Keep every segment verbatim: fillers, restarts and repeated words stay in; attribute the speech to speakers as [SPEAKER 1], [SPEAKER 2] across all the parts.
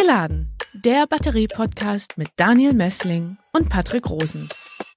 [SPEAKER 1] Geladen, der Batterie-Podcast mit Daniel Mössling und Patrick Rosen.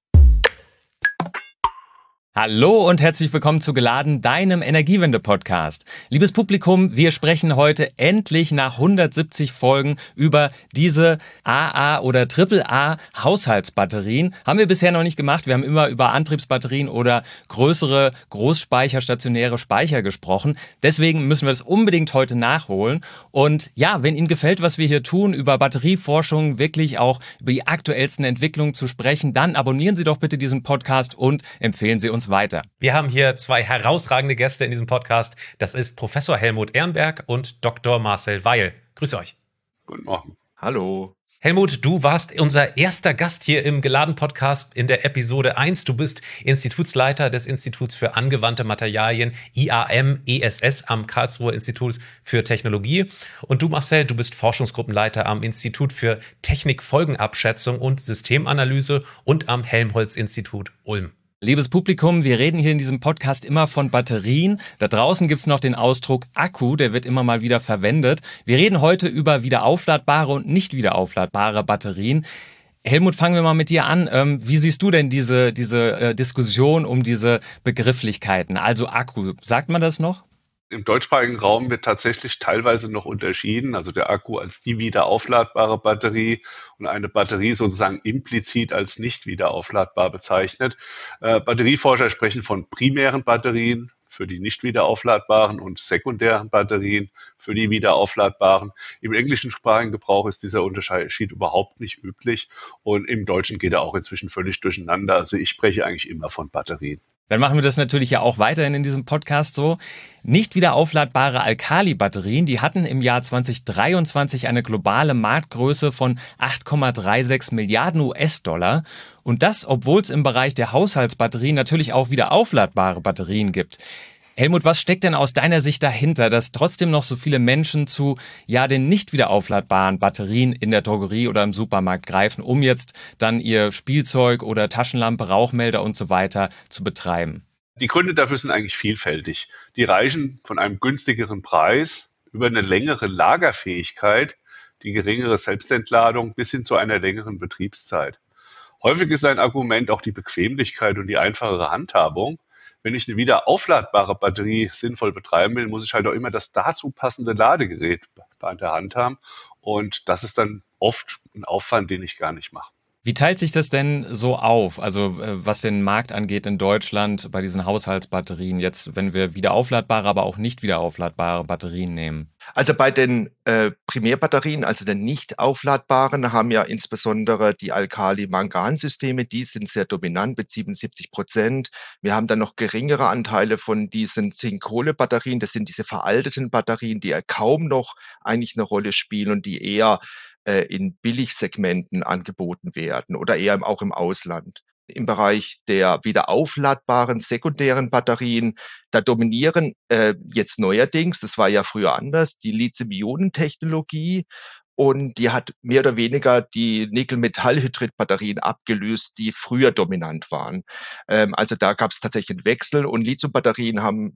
[SPEAKER 2] Hallo und herzlich willkommen zu Geladen, deinem Energiewende-Podcast. Liebes Publikum, wir sprechen heute endlich nach hundertsiebzig Folgen über diese A A- oder Triple A-Haushaltsbatterien. Haben wir bisher noch nicht gemacht. Wir haben immer über Antriebsbatterien oder größere Großspeicher, stationäre Speicher gesprochen. Deswegen müssen wir das unbedingt heute nachholen. Und ja, wenn Ihnen gefällt, was wir hier tun, über Batterieforschung, wirklich auch über die aktuellsten Entwicklungen zu sprechen, dann abonnieren Sie doch bitte diesen Podcast und empfehlen Sie uns weiter.
[SPEAKER 3] Wir haben hier zwei herausragende Gäste in diesem Podcast. Das ist Professor Helmut Ehrenberg und Doktor Marcel Weil. Grüß euch.
[SPEAKER 4] Guten Morgen.
[SPEAKER 5] Hallo.
[SPEAKER 3] Helmut, du warst unser erster Gast hier im Geladen-Podcast in der Episode eins. Du bist Institutsleiter des Instituts für angewandte Materialien I A M E S S am Karlsruher Institut für Technologie. Und du, Marcel, du bist Forschungsgruppenleiter am Institut für Technikfolgenabschätzung und Systemanalyse und am Helmholtz-Institut Ulm.
[SPEAKER 2] Liebes Publikum, wir reden hier in diesem Podcast immer von Batterien. Da draußen gibt's noch den Ausdruck Akku, der wird immer mal wieder verwendet. Wir reden heute über wiederaufladbare und nicht wiederaufladbare Batterien. Helmut, fangen wir mal mit dir an. Ähm, wie siehst du denn diese, diese äh, Diskussion um diese Begrifflichkeiten? Also Akku, sagt man das noch?
[SPEAKER 4] Im deutschsprachigen Raum wird tatsächlich teilweise noch unterschieden, also der Akku als die wiederaufladbare Batterie und eine Batterie sozusagen implizit als nicht wiederaufladbar bezeichnet. Äh, Batterieforscher sprechen von primären Batterien für die nicht wiederaufladbaren und sekundären Batterien für die wiederaufladbaren. Im englischen Sprachengebrauch ist dieser Unterschied überhaupt nicht üblich und im Deutschen geht er auch inzwischen völlig durcheinander. Also ich spreche eigentlich immer von Batterien.
[SPEAKER 2] Dann machen wir das natürlich ja auch weiterhin in diesem Podcast so. Nicht wiederaufladbare Alkali-Batterien, die hatten im Jahr zwanzig dreiundzwanzig eine globale Marktgröße von acht Komma sechsunddreißig Milliarden U S-Dollar. Und das, obwohl es im Bereich der Haushaltsbatterien natürlich auch wiederaufladbare Batterien gibt. Helmut, was steckt denn aus deiner Sicht dahinter, dass trotzdem noch so viele Menschen zu ja den nicht wiederaufladbaren Batterien in der Drogerie oder im Supermarkt greifen, um jetzt dann ihr Spielzeug oder Taschenlampe, Rauchmelder und so weiter zu betreiben?
[SPEAKER 4] Die Gründe dafür sind eigentlich vielfältig. Die reichen von einem günstigeren Preis über eine längere Lagerfähigkeit, die geringere Selbstentladung bis hin zu einer längeren Betriebszeit. Häufig ist ein Argument auch die Bequemlichkeit und die einfachere Handhabung. Wenn ich eine wiederaufladbare Batterie sinnvoll betreiben will, muss ich halt auch immer das dazu passende Ladegerät an der Hand haben. Und das ist dann oft ein Aufwand, den ich gar nicht mache.
[SPEAKER 2] Wie teilt sich das denn so auf? Also was den Markt angeht in Deutschland bei diesen Haushaltsbatterien, jetzt wenn wir wiederaufladbare, aber auch nicht wiederaufladbare Batterien nehmen?
[SPEAKER 5] Also bei den äh, Primärbatterien, also den nicht aufladbaren, haben ja insbesondere die Alkali-Mangan-Systeme, die sind sehr dominant mit siebenundsiebzig Prozent. Wir haben dann noch geringere Anteile von diesen Zink-Kohle-Batterien. Das sind diese veralteten Batterien, die ja kaum noch eigentlich eine Rolle spielen und die eher äh, in Billigsegmenten angeboten werden oder eher auch im Ausland. Im Bereich der wiederaufladbaren sekundären Batterien, da dominieren äh, jetzt neuerdings, das war ja früher anders, die Lithium-Ionen-Technologie und die hat mehr oder weniger die Nickel-Metall-Hydrid-Batterien abgelöst, die früher dominant waren. Ähm, also da gab es tatsächlich einen Wechsel und Lithium-Batterien haben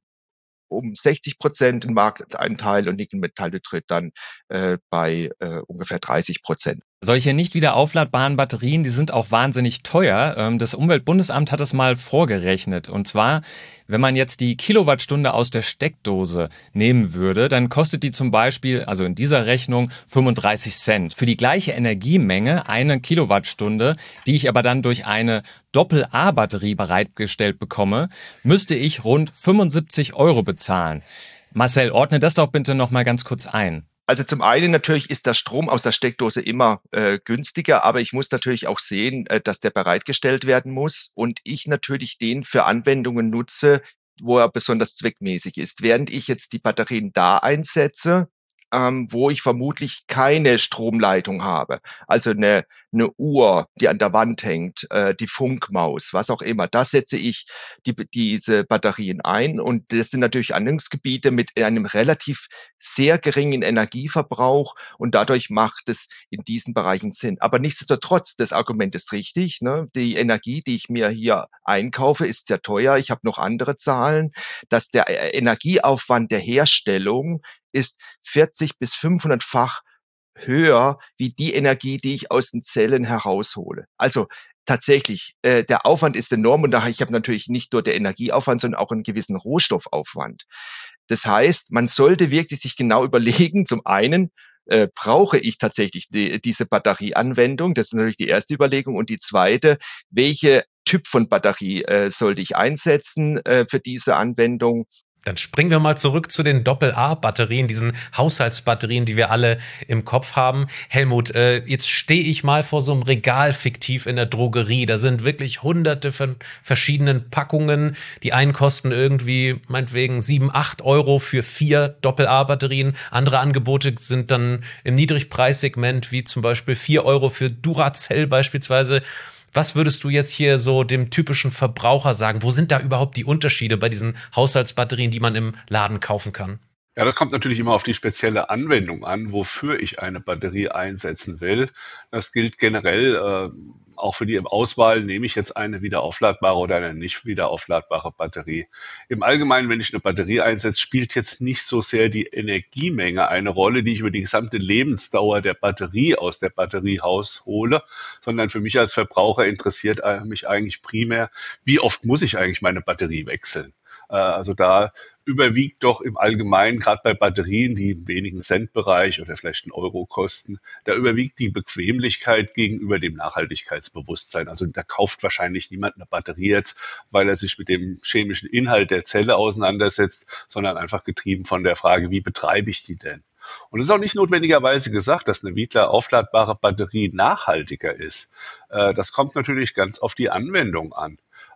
[SPEAKER 5] um sechzig Prozent den Markteinteil und Nickel-Metall-Hydrid dann äh, bei äh, ungefähr dreißig Prozent.
[SPEAKER 2] Solche nicht wiederaufladbaren Batterien, die sind auch wahnsinnig teuer. Das Umweltbundesamt hat das mal vorgerechnet. Und zwar, wenn man jetzt die Kilowattstunde aus der Steckdose nehmen würde, dann kostet die zum Beispiel, also in dieser Rechnung, fünfunddreißig Cent. Für die gleiche Energiemenge, eine Kilowattstunde, die ich aber dann durch eine Doppel-A-Batterie bereitgestellt bekomme, müsste ich rund fünfundsiebzig Euro bezahlen. Marcel, ordne das doch bitte noch mal ganz kurz ein.
[SPEAKER 5] Also zum einen natürlich ist der Strom aus der Steckdose immer äh, günstiger, aber ich muss natürlich auch sehen, äh, dass der bereitgestellt werden muss und ich natürlich den für Anwendungen nutze, wo er besonders zweckmäßig ist. Während ich jetzt die Batterien da einsetze, ähm, wo ich vermutlich keine Stromleitung habe, also eine, eine Uhr, die an der Wand hängt, äh, die Funkmaus, was auch immer, da setze ich die, diese Batterien ein und das sind natürlich Anwendungsgebiete mit einem relativ sehr geringen Energieverbrauch und dadurch macht es in diesen Bereichen Sinn. Aber nichtsdestotrotz, das Argument ist richtig, ne? Die Energie, die ich mir hier einkaufe, ist sehr teuer. Ich habe noch andere Zahlen, dass der Energieaufwand der Herstellung ist vierzig bis fünfhundertfach höher wie die Energie, die ich aus den Zellen heraushole. Also tatsächlich, äh, der Aufwand ist enorm und da ich habe natürlich nicht nur den Energieaufwand, sondern auch einen gewissen Rohstoffaufwand. Das heißt, man sollte wirklich sich genau überlegen, zum einen, äh, brauche ich tatsächlich die, diese Batterieanwendung? Das ist natürlich die erste Überlegung. Und die zweite, welche Typ von Batterie äh, sollte ich einsetzen äh, für diese Anwendung?
[SPEAKER 3] Dann springen wir mal zurück zu den Doppel-A-Batterien, diesen Haushaltsbatterien, die wir alle im Kopf haben. Helmut, äh, jetzt stehe ich mal vor so einem Regal fiktiv in der Drogerie. Da sind wirklich hunderte von verschiedenen Packungen. Die einen kosten irgendwie meinetwegen sieben, acht Euro für vier Doppel-A-Batterien. Andere Angebote sind dann im Niedrigpreissegment, wie zum Beispiel vier Euro für Duracell beispielsweise. Was würdest du jetzt hier so dem typischen Verbraucher sagen? Wo sind da überhaupt die Unterschiede bei diesen Haushaltsbatterien, die man im Laden kaufen kann?
[SPEAKER 4] Ja, das kommt natürlich immer auf die spezielle Anwendung an, wofür ich eine Batterie einsetzen will. Das gilt generell äh, auch für die Auswahl, nehme ich jetzt eine wiederaufladbare oder eine nicht wiederaufladbare Batterie. Im Allgemeinen, wenn ich eine Batterie einsetze, spielt jetzt nicht so sehr die Energiemenge eine Rolle, die ich über die gesamte Lebensdauer der Batterie aus der Batterie raushole, sondern für mich als Verbraucher interessiert mich eigentlich primär, wie oft muss ich eigentlich meine Batterie wechseln. Also da überwiegt doch im Allgemeinen, gerade bei Batterien, die im wenigen Cent-Bereich oder vielleicht einen Euro kosten, da überwiegt die Bequemlichkeit gegenüber dem Nachhaltigkeitsbewusstsein. Also da kauft wahrscheinlich niemand eine Batterie jetzt, weil er sich mit dem chemischen Inhalt der Zelle auseinandersetzt, sondern einfach getrieben von der Frage, wie betreibe ich die denn? Und es ist auch nicht notwendigerweise gesagt, dass eine wiederaufladbare Batterie nachhaltiger ist. Das kommt natürlich ganz auf die Anwendung an.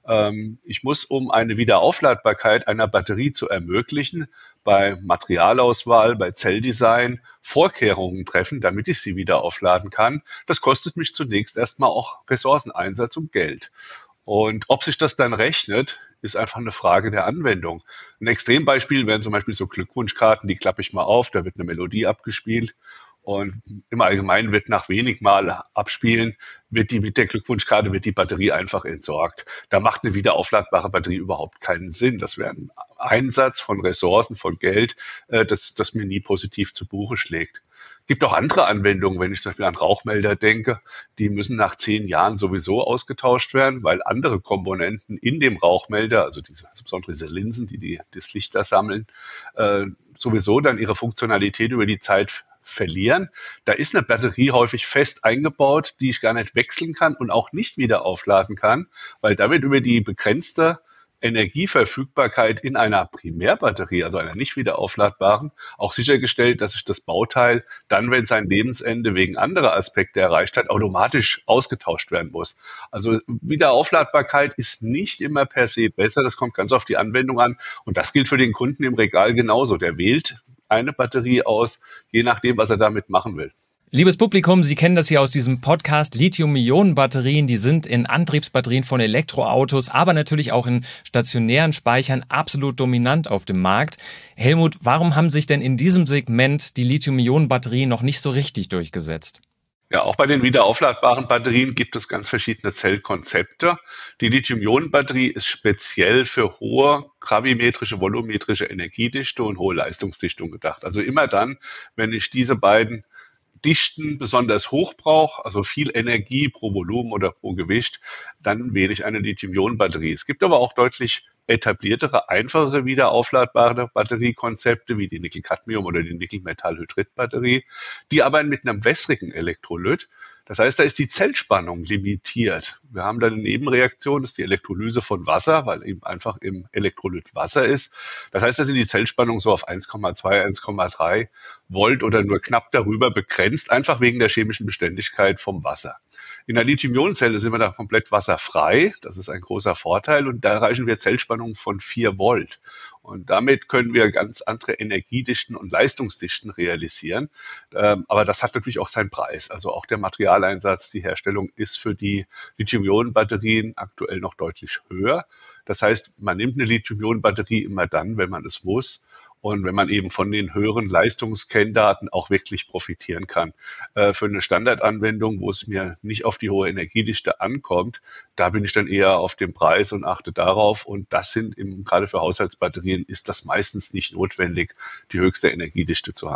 [SPEAKER 4] Ich muss, um eine Wiederaufladbarkeit einer Batterie zu ermöglichen, bei Materialauswahl, bei Zelldesign Vorkehrungen treffen, damit ich sie wieder aufladen kann. Das kostet mich zunächst erstmal auch Ressourceneinsatz und Geld. Und ob sich das dann rechnet, ist einfach eine Frage der Anwendung. Ein Extrembeispiel wären zum Beispiel so Glückwunschkarten, die klappe ich mal auf, da wird eine Melodie abgespielt. Und im Allgemeinen wird nach wenig Mal abspielen, wird die mit der Glückwunschkarte, wird die Batterie einfach entsorgt. Da macht eine wiederaufladbare Batterie überhaupt keinen Sinn. Das wäre ein Einsatz von Ressourcen, von Geld, das, das mir nie positiv zu Buche schlägt. Es gibt auch andere Anwendungen, wenn ich zum Beispiel an Rauchmelder denke, die müssen nach zehn Jahren sowieso ausgetauscht werden, weil andere Komponenten in dem Rauchmelder, also diese, insbesondere diese Linsen, die, die das Licht da sammeln, äh, sowieso dann ihre Funktionalität über die Zeit verlieren. Da ist eine Batterie häufig fest eingebaut, die ich gar nicht wechseln kann und auch nicht wieder aufladen kann, weil da wird über die begrenzte Energieverfügbarkeit in einer Primärbatterie, also einer nicht wieder aufladbaren, auch sichergestellt, dass sich das Bauteil dann, wenn sein Lebensende wegen anderer Aspekte erreicht hat, automatisch ausgetauscht werden muss. Also Wiederaufladbarkeit ist nicht immer per se besser, das kommt ganz auf die Anwendung an und das gilt für den Kunden im Regal genauso. Der wählt eine Batterie aus, je nachdem, was er damit machen will.
[SPEAKER 2] Liebes Publikum, Sie kennen das hier aus diesem Podcast. Lithium-Ionen-Batterien, die sind in Antriebsbatterien von Elektroautos, aber natürlich auch in stationären Speichern absolut dominant auf dem Markt. Helmut, warum haben sich denn in diesem Segment die Lithium-Ionen-Batterien noch nicht so richtig durchgesetzt?
[SPEAKER 4] Ja, auch bei den wiederaufladbaren Batterien gibt es ganz verschiedene Zellkonzepte. Die Lithium-Ionen-Batterie ist speziell für hohe gravimetrische, volumetrische Energiedichte und hohe Leistungsdichtung gedacht. Also immer dann, wenn ich diese beiden Dichten besonders hoch brauche, also viel Energie pro Volumen oder pro Gewicht, dann wähle ich eine Lithium-Ionen-Batterie. Es gibt aber auch deutlich etabliertere, einfachere wiederaufladbare Batteriekonzepte wie die Nickel-Cadmium- oder die Nickel-Metallhydrid-Batterie. Die arbeiten mit einem wässrigen Elektrolyt. Das heißt, da ist die Zellspannung limitiert. Wir haben dann eine Nebenreaktion, das ist die Elektrolyse von Wasser, weil eben einfach im Elektrolyt Wasser ist. Das heißt, da sind die Zellspannungen so auf eins Komma zwei, eins Komma drei Volt oder nur knapp darüber begrenzt, einfach wegen der chemischen Beständigkeit vom Wasser. In der Lithium-Ionen-Zelle sind wir da komplett wasserfrei. Das ist ein großer Vorteil. Und da erreichen wir Zellspannungen von vier Volt. Und damit können wir ganz andere Energiedichten und Leistungsdichten realisieren. Aber das hat natürlich auch seinen Preis. Also auch der Materialeinsatz, die Herstellung ist für die Lithium-Ionen-Batterien aktuell noch deutlich höher. Das heißt, man nimmt eine Lithium-Ionen-Batterie immer dann, wenn man es muss. Und wenn man eben von den höheren Leistungskenndaten auch wirklich profitieren kann. Äh, für eine Standardanwendung, wo es mir nicht auf die hohe Energiedichte ankommt, da bin ich dann eher auf den Preis und achte darauf. Und das sind eben, gerade für Haushaltsbatterien ist das meistens nicht notwendig, die höchste Energiedichte zu haben.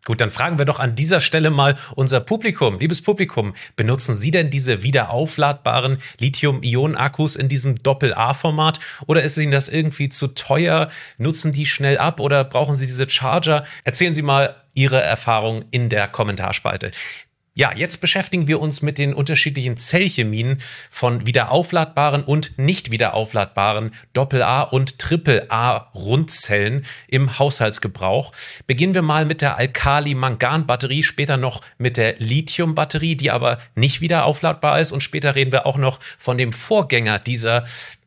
[SPEAKER 3] Gut, dann fragen wir doch an dieser Stelle mal unser Publikum. Liebes Publikum, benutzen Sie denn diese wiederaufladbaren Lithium-Ionen-Akkus in diesem Doppel-A-Format oder ist Ihnen das irgendwie zu teuer? Nutzen die schnell ab oder brauchen Sie diese Charger? Erzählen Sie mal Ihre Erfahrung in der Kommentarspalte. Ja, jetzt beschäftigen wir uns mit den unterschiedlichen Zellchemien von wiederaufladbaren und nicht wiederaufladbaren Doppel-A- und Triple-A-Rundzellen im Haushaltsgebrauch. Beginnen wir mal mit der Alkali-Mangan-Batterie, später noch mit der Lithium-Batterie, die aber nicht wiederaufladbar ist. Und später reden wir auch noch von dem Vorgänger dieser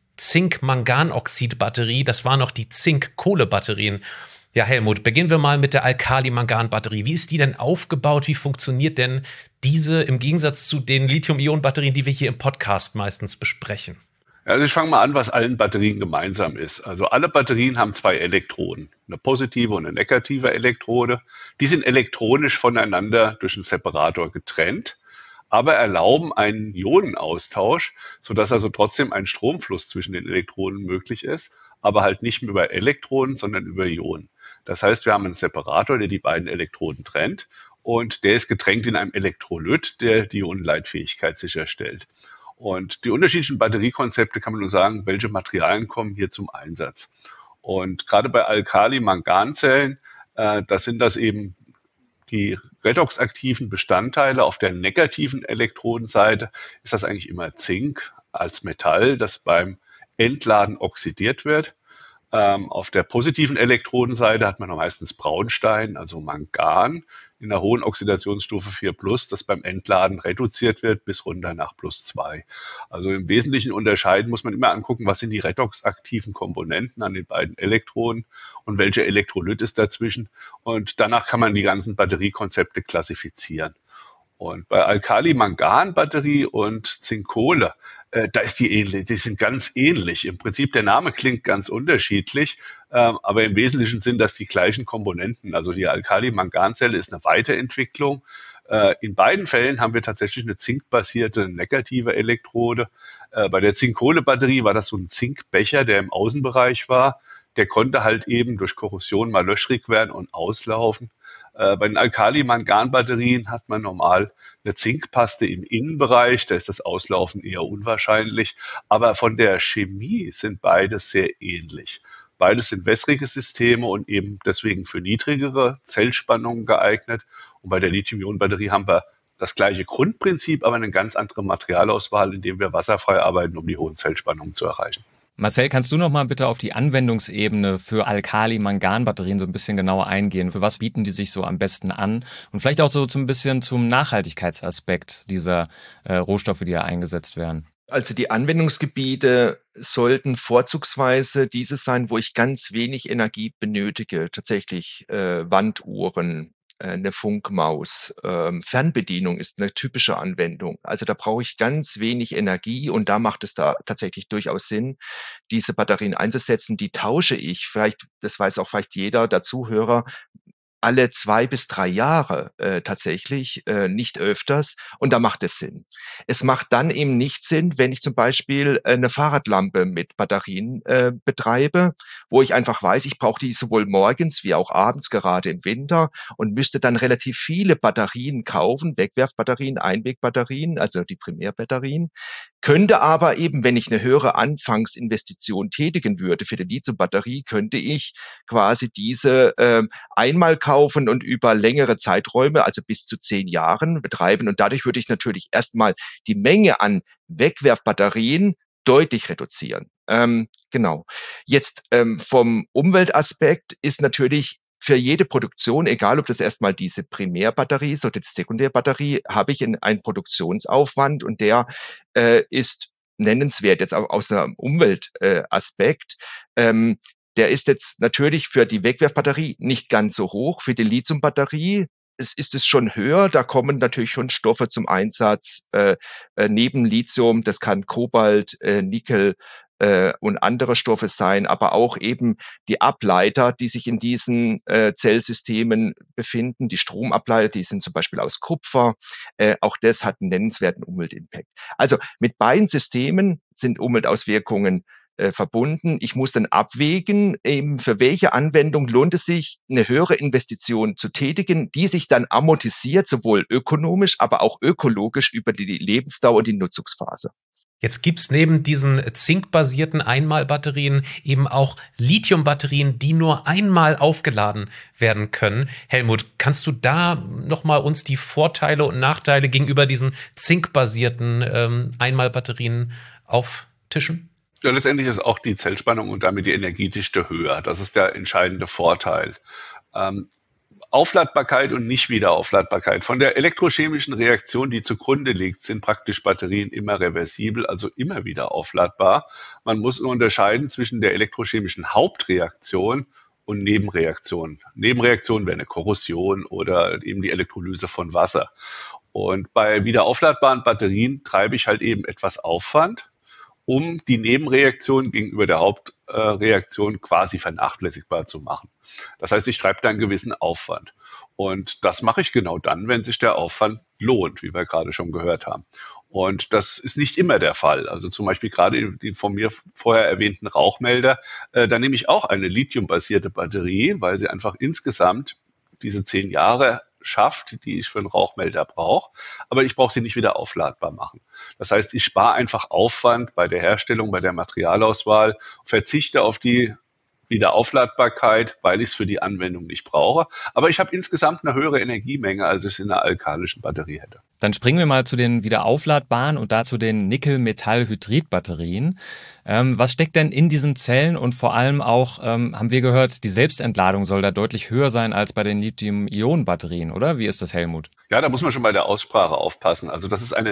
[SPEAKER 3] Zink-Manganoxid-Batterie. Das waren noch die Zink-Kohle-Batterien. Ja, Helmut, beginnen wir mal mit der Alkali-Mangan-Batterie. Wie ist die denn aufgebaut? Wie funktioniert denn diese im Gegensatz zu den Lithium-Ionen-Batterien, die wir hier im Podcast meistens besprechen?
[SPEAKER 4] Also ich fange mal an, was allen Batterien gemeinsam ist. Also alle Batterien haben zwei Elektroden, eine positive und eine negative Elektrode. Die sind elektronisch voneinander durch einen Separator getrennt, aber erlauben einen Ionenaustausch, sodass also trotzdem ein Stromfluss zwischen den Elektroden möglich ist, aber halt nicht mehr über Elektronen, sondern über Ionen. Das heißt, wir haben einen Separator, der die beiden Elektroden trennt und der ist getränkt in einem Elektrolyt, der die Ionenleitfähigkeit sicherstellt. Und die unterschiedlichen Batteriekonzepte kann man nur sagen, welche Materialien kommen hier zum Einsatz. Und gerade bei Alkali-Mangan-Zellen, äh, da sind das eben die redoxaktiven Bestandteile. Auf der negativen Elektrodenseite ist das eigentlich immer Zink als Metall, das beim Entladen oxidiert wird. Ähm, auf der positiven Elektrodenseite hat man meistens Braunstein, also Mangan, in einer hohen Oxidationsstufe vier plus, das beim Entladen reduziert wird bis runter nach plus zwei. Also im Wesentlichen unterscheiden muss man immer angucken, was sind die redoxaktiven Komponenten an den beiden Elektroden und welche Elektrolyt ist dazwischen. Und danach kann man die ganzen Batteriekonzepte klassifizieren. Und bei Alkali-Mangan-Batterie und Zinkkohle, äh, da ist die ähnlich, die sind ganz ähnlich. Im Prinzip, der Name klingt ganz unterschiedlich, äh, aber im Wesentlichen sind das die gleichen Komponenten. Also die Alkali-Mangan-Zelle ist eine Weiterentwicklung. Äh, in beiden Fällen haben wir tatsächlich eine zinkbasierte negative Elektrode. Äh, bei der Zinkkohle-Batterie war das so ein Zinkbecher, der im Außenbereich war. Der konnte halt eben durch Korrosion mal löchrig werden und auslaufen. Äh, bei den Alkali-Mangan-Batterien hat man normal eine Zinkpaste im Innenbereich, da ist das Auslaufen eher unwahrscheinlich, aber von der Chemie sind beides sehr ähnlich. Beides sind wässrige Systeme und eben deswegen für niedrigere Zellspannungen geeignet. Und bei der Lithium-Ionen-Batterie haben wir das gleiche Grundprinzip, aber eine ganz andere Materialauswahl, indem wir wasserfrei arbeiten, um die hohen Zellspannungen zu erreichen.
[SPEAKER 2] Marcel, kannst du noch mal bitte auf die Anwendungsebene für Alkali-Mangan-Batterien so ein bisschen genauer eingehen? Für was bieten die sich so am besten an? Und vielleicht auch so ein bisschen zum Nachhaltigkeitsaspekt dieser äh, Rohstoffe, die da eingesetzt werden.
[SPEAKER 5] Also die Anwendungsgebiete sollten vorzugsweise diese sein, wo ich ganz wenig Energie benötige. Tatsächlich äh, Wanduhren, äh, eine Funkmaus, ähm, Fernbedienung ist eine typische Anwendung. Also da brauche ich ganz wenig Energie und da macht es da tatsächlich durchaus Sinn, diese Batterien einzusetzen. Die tausche ich, vielleicht, das weiß auch vielleicht jeder der Zuhörer, alle zwei bis drei Jahre äh, tatsächlich, äh, nicht öfters. Und da macht es Sinn. Es macht dann eben nicht Sinn, wenn ich zum Beispiel äh, eine Fahrradlampe mit Batterien äh, betreibe, wo ich einfach weiß, ich brauche die sowohl morgens wie auch abends, gerade im Winter, und müsste dann relativ viele Batterien kaufen, Wegwerfbatterien, Einwegbatterien, also die Primärbatterien. Könnte aber eben, wenn ich eine höhere Anfangsinvestition tätigen würde für die Lithium-Batterie, könnte ich quasi diese ähm, einmal kaufen und über längere Zeiträume, also bis zu zehn Jahren betreiben. Und dadurch würde ich natürlich erstmal die Menge an Wegwerfbatterien deutlich reduzieren. Ähm, genau. Jetzt ähm, vom Umweltaspekt ist natürlich für jede Produktion, egal ob das erstmal diese Primärbatterie ist oder die Sekundärbatterie, habe ich in einen Produktionsaufwand und der äh, ist nennenswert jetzt auch aus einem Umweltaspekt. Äh, ähm, der ist jetzt natürlich für die Wegwerfbatterie nicht ganz so hoch. Für die Lithiumbatterie es ist es schon höher. Da kommen natürlich schon Stoffe zum Einsatz äh, äh, neben Lithium. Das kann Kobalt, äh, Nickel äh, und andere Stoffe sein, aber auch eben die Ableiter, die sich in diesen äh, Zellsystemen befinden. Die Stromableiter, die sind zum Beispiel aus Kupfer. Äh, auch das hat einen nennenswerten Umweltimpact. Also mit beiden Systemen sind Umweltauswirkungen äh, verbunden. Ich muss dann abwägen, eben für welche Anwendung lohnt es sich, eine höhere Investition zu tätigen, die sich dann amortisiert, sowohl ökonomisch, aber auch ökologisch über die Lebensdauer und die Nutzungsphase.
[SPEAKER 3] Jetzt gibt's neben diesen zinkbasierten Einmalbatterien eben auch Lithiumbatterien, die nur einmal aufgeladen werden können. Helmut, kannst du da nochmal uns die Vorteile und Nachteile gegenüber diesen zinkbasierten ähm, Einmalbatterien auftischen?
[SPEAKER 4] Ja, letztendlich ist auch die Zellspannung und damit die Energiedichte höher. Das ist der entscheidende Vorteil. Ähm, Aufladbarkeit und Nicht-Wiederaufladbarkeit. Von der elektrochemischen Reaktion, die zugrunde liegt, sind praktisch Batterien immer reversibel, also immer wieder aufladbar. Man muss nur unterscheiden zwischen der elektrochemischen Hauptreaktion und Nebenreaktionen. Nebenreaktionen wäre eine Korrosion oder eben die Elektrolyse von Wasser. Und bei wiederaufladbaren Batterien treibe ich halt eben etwas Aufwand, um die Nebenreaktion gegenüber der Hauptreaktion quasi vernachlässigbar zu machen. Das heißt, ich treibe da einen gewissen Aufwand. Und das mache ich genau dann, wenn sich der Aufwand lohnt, wie wir gerade schon gehört haben. Und das ist nicht immer der Fall. Also zum Beispiel gerade die von mir vorher erwähnten Rauchmelder, äh, da nehme ich auch eine lithiumbasierte Batterie, weil sie einfach insgesamt diese zehn Jahre schafft, die ich für einen Rauchmelder brauche, aber ich brauche sie nicht wieder aufladbar machen. Das heißt, ich spare einfach Aufwand bei der Herstellung, bei der Materialauswahl, verzichte auf die Wiederaufladbarkeit, weil ich es für die Anwendung nicht brauche. Aber ich habe insgesamt eine höhere Energiemenge, als ich es in einer alkalischen Batterie hätte.
[SPEAKER 2] Dann springen wir mal zu den wiederaufladbaren und dazu den Nickel-Metall-Hydrid-Batterien. Ähm, was steckt denn in diesen Zellen und vor allem auch, ähm, haben wir gehört, die Selbstentladung soll da deutlich höher sein als bei den Lithium-Ionen-Batterien, oder? Wie ist das, Helmut?
[SPEAKER 4] Ja, da muss man schon bei der Aussprache aufpassen. Also das ist eine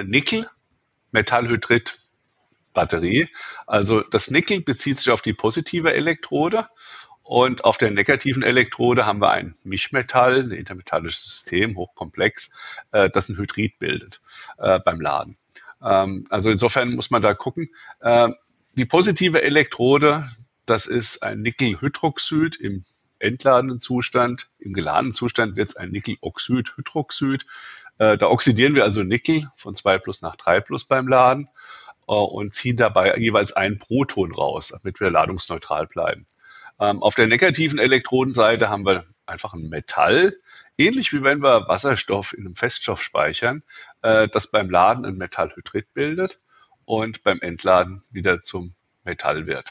[SPEAKER 4] Nickel-Metall-Hydrid Batterie. Also das Nickel bezieht sich auf die positive Elektrode und auf der negativen Elektrode haben wir ein Mischmetall, ein intermetallisches System, hochkomplex, äh, das ein Hydrid bildet äh, beim Laden. Ähm, also insofern muss man da gucken. Äh, die positive Elektrode, das ist ein Nickelhydroxid im entladenen Zustand. Im geladenen Zustand wird es ein Nickeloxid-Hydroxid. Äh, da oxidieren wir also Nickel von zwei plus nach drei plus beim Laden und ziehen dabei jeweils einen Proton raus, damit wir ladungsneutral bleiben. Ähm, auf der negativen Elektrodenseite haben wir einfach ein Metall, ähnlich wie wenn wir Wasserstoff in einem Feststoff speichern, äh, das beim Laden ein Metallhydrid bildet und beim Entladen wieder zum Metall wird.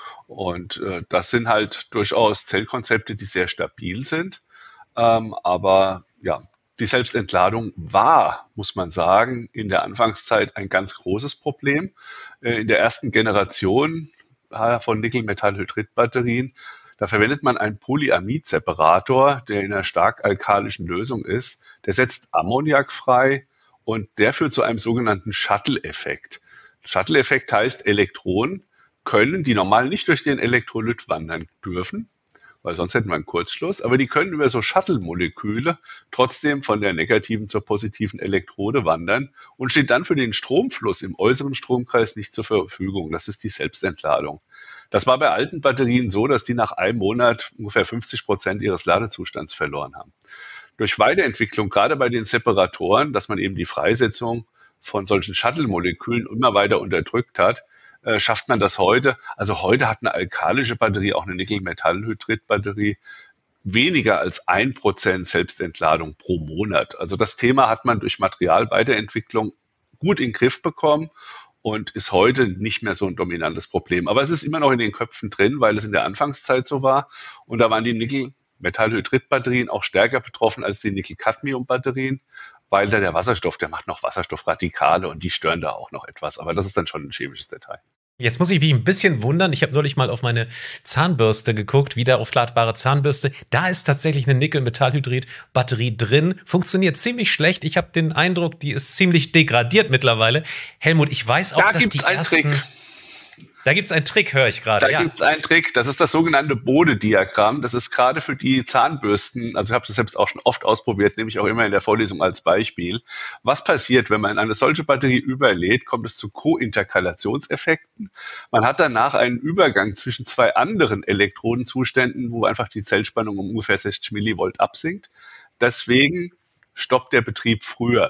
[SPEAKER 4] Und äh, das sind halt durchaus Zellkonzepte, die sehr stabil sind, ähm, aber ja, die Selbstentladung war, muss man sagen, in der Anfangszeit ein ganz großes Problem. In der ersten Generation von Nickel-Metall-Hydrid-Batterien, da verwendet man einen Polyamid-Separator, der in einer stark alkalischen Lösung ist. Der setzt Ammoniak frei und der führt zu einem sogenannten Shuttle-Effekt. Shuttle-Effekt heißt, Elektronen können, die normal nicht durch den Elektrolyt wandern dürfen, weil sonst hätten wir einen Kurzschluss, aber die können über so Shuttle-Moleküle trotzdem von der negativen zur positiven Elektrode wandern und stehen dann für den Stromfluss im äußeren Stromkreis nicht zur Verfügung. Das ist die Selbstentladung. Das war bei alten Batterien so, dass die nach einem Monat ungefähr fünfzig Prozent ihres Ladezustands verloren haben. Durch Weiterentwicklung, gerade bei den Separatoren, dass man eben die Freisetzung von solchen Shuttle-Molekülen immer weiter unterdrückt hat, Äh, schafft man das heute. Also heute hat eine alkalische Batterie, auch eine Nickel-Metall-Hydrid-Batterie, weniger als ein Prozent Selbstentladung pro Monat. Also das Thema hat man durch Materialweiterentwicklung gut in den Griff bekommen und ist heute nicht mehr so ein dominantes Problem. Aber es ist immer noch in den Köpfen drin, weil es in der Anfangszeit so war. Und da waren die Nickel-Metall-Hydrid-Batterien auch stärker betroffen als die Nickel-Cadmium-Batterien, weil da der Wasserstoff, der macht noch Wasserstoffradikale und die stören da auch noch etwas. Aber das ist dann schon ein chemisches Detail.
[SPEAKER 3] Jetzt muss ich mich ein bisschen wundern. Ich habe neulich mal auf meine Zahnbürste geguckt, wiederaufladbare Zahnbürste. Da ist tatsächlich eine Nickel-Metall-Hydrid-Batterie drin. Funktioniert ziemlich schlecht. Ich habe den Eindruck, die ist ziemlich degradiert mittlerweile. Helmut, ich weiß auch,
[SPEAKER 4] da
[SPEAKER 3] dass
[SPEAKER 4] gibt's
[SPEAKER 3] die
[SPEAKER 4] einen
[SPEAKER 3] ersten...
[SPEAKER 4] Trick.
[SPEAKER 3] Da gibt es einen Trick, höre ich gerade.
[SPEAKER 4] Da
[SPEAKER 3] ja.
[SPEAKER 4] gibt es einen Trick, das ist das sogenannte Bode-Diagramm. Das ist gerade für die Zahnbürsten, also ich habe das selbst auch schon oft ausprobiert, nehme ich auch immer in der Vorlesung als Beispiel. Was passiert, wenn man eine solche Batterie überlädt, kommt es zu Kointerkalationseffekten. Man hat danach einen Übergang zwischen zwei anderen Elektrodenzuständen, wo einfach die Zellspannung um ungefähr sechzig Millivolt absinkt. Deswegen stoppt der Betrieb früher.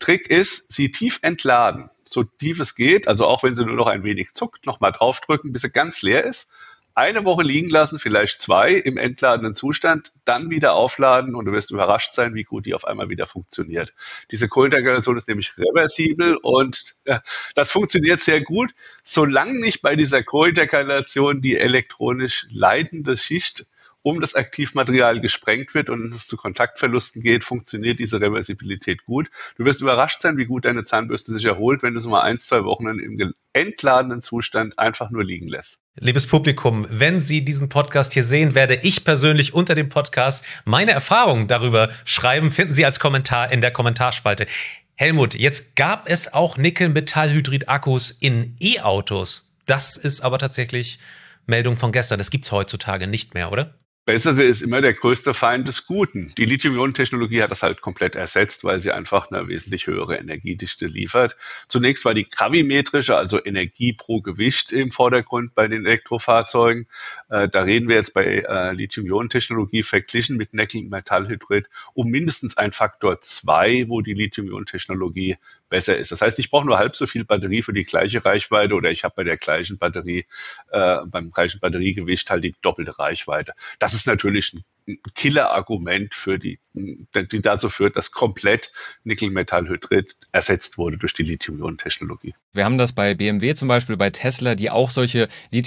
[SPEAKER 4] Trick ist, sie tief entladen, so tief es geht, also auch wenn sie nur noch ein wenig zuckt, nochmal draufdrücken, bis sie ganz leer ist. Eine Woche liegen lassen, vielleicht zwei im entladenen Zustand, dann wieder aufladen und du wirst überrascht sein, wie gut die auf einmal wieder funktioniert. Diese Co-Interkalation ist nämlich reversibel und äh, das funktioniert sehr gut, solange nicht bei dieser Co-Interkalation die elektronisch leitende Schicht um das Aktivmaterial gesprengt wird und es zu Kontaktverlusten geht, funktioniert diese Reversibilität gut. Du wirst überrascht sein, wie gut deine Zahnbürste sich erholt, wenn du es mal ein, zwei Wochen im entladenen Zustand einfach nur liegen lässt.
[SPEAKER 3] Liebes Publikum, wenn Sie diesen Podcast hier sehen, werde ich persönlich unter dem Podcast meine Erfahrungen darüber schreiben. Finden Sie als Kommentar in der Kommentarspalte. Helmut, jetzt gab es auch Nickel-Metallhydrid-Akkus in E-Autos. Das ist aber tatsächlich Meldung von gestern. Das gibt es heutzutage nicht mehr, oder?
[SPEAKER 4] Bessere ist immer der größte Feind des Guten. Die Lithium-Ionen-Technologie hat das halt komplett ersetzt, weil sie einfach eine wesentlich höhere Energiedichte liefert. Zunächst war die gravimetrische, also Energie pro Gewicht im Vordergrund bei den Elektrofahrzeugen. Äh, da reden wir jetzt bei äh, Lithium-Ionen-Technologie verglichen mit Nickel-Metallhydrid um mindestens ein Faktor zwei, wo die Lithium-Ionen-Technologie besser ist. Das heißt, ich brauche nur halb so viel Batterie für die gleiche Reichweite oder ich habe bei der gleichen Batterie, äh, beim gleichen Batteriegewicht halt die doppelte Reichweite. Das ist natürlich ein Killer-Argument für die, die dazu führt, dass komplett Nickel-Metallhydrid ersetzt wurde durch die Lithium-Ionen-Technologie.
[SPEAKER 2] Wir haben das bei B M W zum Beispiel, bei Tesla, die auch solche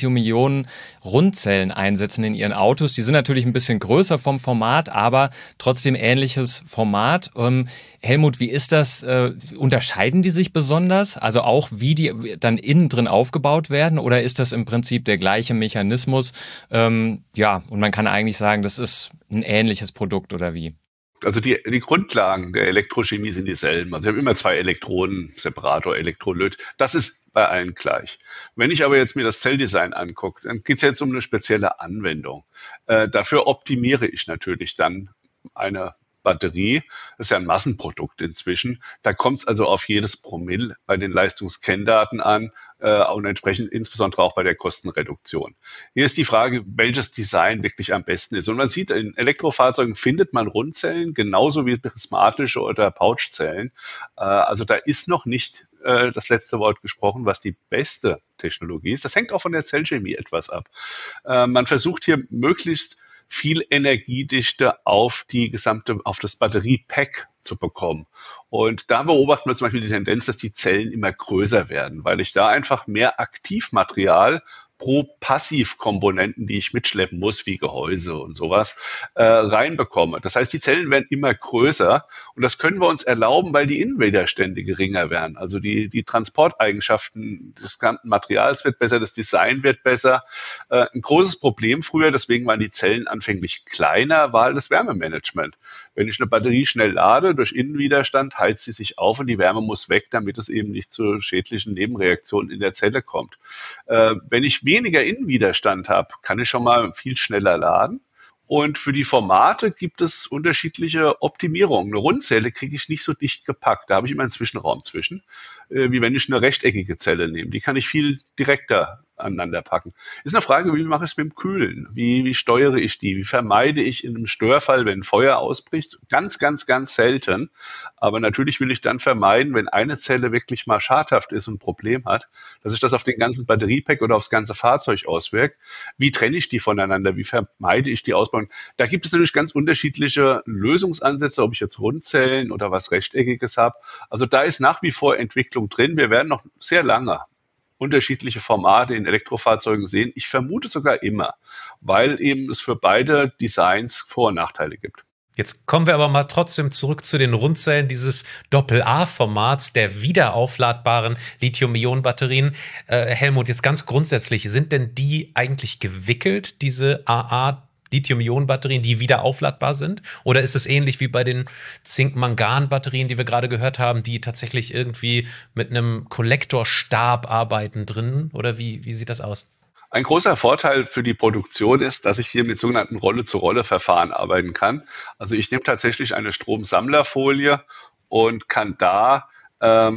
[SPEAKER 2] Lithium-Ionen-Rundzellen einsetzen in ihren Autos. Die sind natürlich ein bisschen größer vom Format, aber trotzdem ähnliches Format. Ähm, Helmut, wie ist das? Äh, unterscheiden die sich besonders? Also auch, wie die dann innen drin aufgebaut werden? Oder ist das im Prinzip der gleiche Mechanismus? Ähm, ja, und man kann eigentlich sagen, das ist ein ähnliches Produkt oder wie?
[SPEAKER 4] Also die, die Grundlagen der Elektrochemie sind dieselben. Also ich habe immer zwei Elektroden, Separator, Elektrolyt. Das ist bei allen gleich. Wenn ich aber jetzt mir das Zelldesign angucke, dann geht es jetzt um eine spezielle Anwendung. Äh, dafür optimiere ich natürlich dann eine Batterie. Das ist ja ein Massenprodukt inzwischen. Da kommt es also auf jedes Promille bei den Leistungskenndaten an äh, und entsprechend insbesondere auch bei der Kostenreduktion. Hier ist die Frage, welches Design wirklich am besten ist. Und man sieht, in Elektrofahrzeugen findet man Rundzellen, genauso wie prismatische oder Pouchzellen. Äh, also da ist noch nicht äh, das letzte Wort gesprochen, was die beste Technologie ist. Das hängt auch von der Zellchemie etwas ab. Äh, man versucht hier möglichst viel Energiedichte auf die gesamte, auf das Batteriepack zu bekommen. Und da beobachten wir zum Beispiel die Tendenz, dass die Zellen immer größer werden, weil ich da einfach mehr Aktivmaterial pro Passivkomponenten, die ich mitschleppen muss, wie Gehäuse und sowas, äh, reinbekomme. Das heißt, die Zellen werden immer größer und das können wir uns erlauben, weil die Innenwiderstände geringer werden. Also die, die Transporteigenschaften des ganzen Materials wird besser, das Design wird besser. Äh, ein großes Problem früher, deswegen waren die Zellen anfänglich kleiner, war das Wärmemanagement. Wenn ich eine Batterie schnell lade, durch Innenwiderstand heizt sie sich auf und die Wärme muss weg, damit es eben nicht zu schädlichen Nebenreaktionen in der Zelle kommt. Äh, wenn ich weniger Innenwiderstand habe, kann ich schon mal viel schneller laden. Und für die Formate gibt es unterschiedliche Optimierungen. Eine Rundzelle kriege ich nicht so dicht gepackt. Da habe ich immer einen Zwischenraum zwischen, äh, wie wenn ich eine rechteckige Zelle nehme. Die kann ich viel direkter aneinander packen. Ist eine Frage, wie mache ich es mit dem Kühlen? Wie, wie steuere ich die? Wie vermeide ich in einem Störfall, wenn Feuer ausbricht? Ganz, ganz, ganz selten. Aber natürlich will ich dann vermeiden, wenn eine Zelle wirklich mal schadhaft ist und ein Problem hat, dass sich das auf den ganzen Batteriepack oder aufs ganze Fahrzeug auswirkt. Wie trenne ich die voneinander? Wie vermeide ich die Ausbau? Da gibt es natürlich ganz unterschiedliche Lösungsansätze, ob ich jetzt Rundzellen oder was Rechteckiges habe. Also da ist nach wie vor Entwicklung drin. Wir werden noch sehr lange unterschiedliche Formate in Elektrofahrzeugen sehen. Ich vermute sogar immer, weil eben es für beide Designs Vor- und Nachteile gibt.
[SPEAKER 3] Jetzt kommen wir aber mal trotzdem zurück zu den Rundzellen dieses Doppel-A-Formats der wiederaufladbaren Lithium-Ionen-Batterien. Äh, Helmut, jetzt ganz grundsätzlich, sind denn die eigentlich gewickelt, diese A A Lithium-Ionen-Batterien, die wieder aufladbar sind? Oder ist es ähnlich wie bei den Zink-Mangan-Batterien, die wir gerade gehört haben, die tatsächlich irgendwie mit einem Kollektorstab arbeiten drin? Oder wie, wie sieht das aus?
[SPEAKER 4] Ein großer Vorteil für die Produktion ist, dass ich hier mit sogenannten Rolle-zu-Rolle-Verfahren arbeiten kann. Also ich nehme tatsächlich eine Stromsammlerfolie und kann da ähm,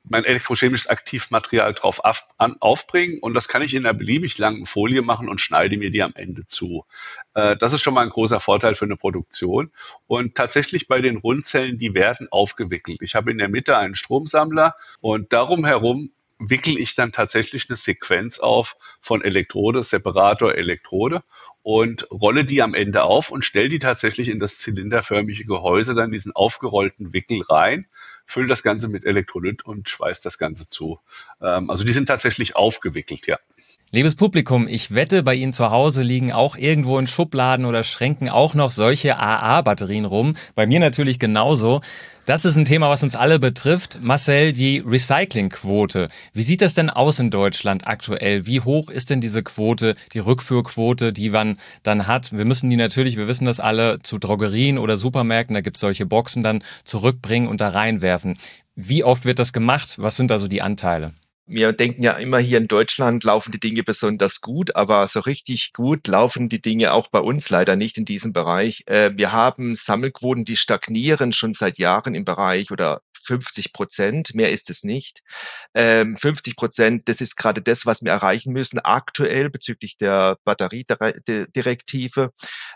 [SPEAKER 4] mein elektrochemisches Aktivmaterial drauf auf, an, aufbringen und das kann ich in einer beliebig langen Folie machen und schneide mir die am Ende zu. Äh, das ist schon mal ein großer Vorteil für eine Produktion. Und tatsächlich bei den Rundzellen, die werden aufgewickelt. Ich habe in der Mitte einen Stromsammler und darum herum wickel ich dann tatsächlich eine Sequenz auf von Elektrode, Separator, Elektrode und rolle die am Ende auf und stelle die tatsächlich in das zylinderförmige Gehäuse, dann diesen aufgerollten Wickel rein, fülle das Ganze mit Elektrolyt und schweiß das Ganze zu. Ähm, also die sind tatsächlich aufgewickelt, ja.
[SPEAKER 2] Liebes Publikum, ich wette, bei Ihnen zu Hause liegen auch irgendwo in Schubladen oder Schränken auch noch solche A A-Batterien rum. Bei mir natürlich genauso. Das ist ein Thema, was uns alle betrifft. Marcel, die Recyclingquote. Wie sieht das denn aus in Deutschland aktuell? Wie hoch ist denn diese Quote, die Rückführquote, die man dann hat? Wir müssen die natürlich, wir wissen das alle, zu Drogerien oder Supermärkten, da gibt es solche Boxen, dann zurückbringen und da reinwerfen. Wie oft wird das gemacht? Was sind da so die Anteile?
[SPEAKER 5] Wir denken ja immer, hier in Deutschland laufen die Dinge besonders gut, aber so richtig gut laufen die Dinge auch bei uns leider nicht in diesem Bereich. Wir haben Sammelquoten, die stagnieren schon seit Jahren im Bereich oder fünfzig Prozent, mehr ist es nicht. fünfzig Prozent, das ist gerade das, was wir erreichen müssen aktuell bezüglich der Batteriedirektive.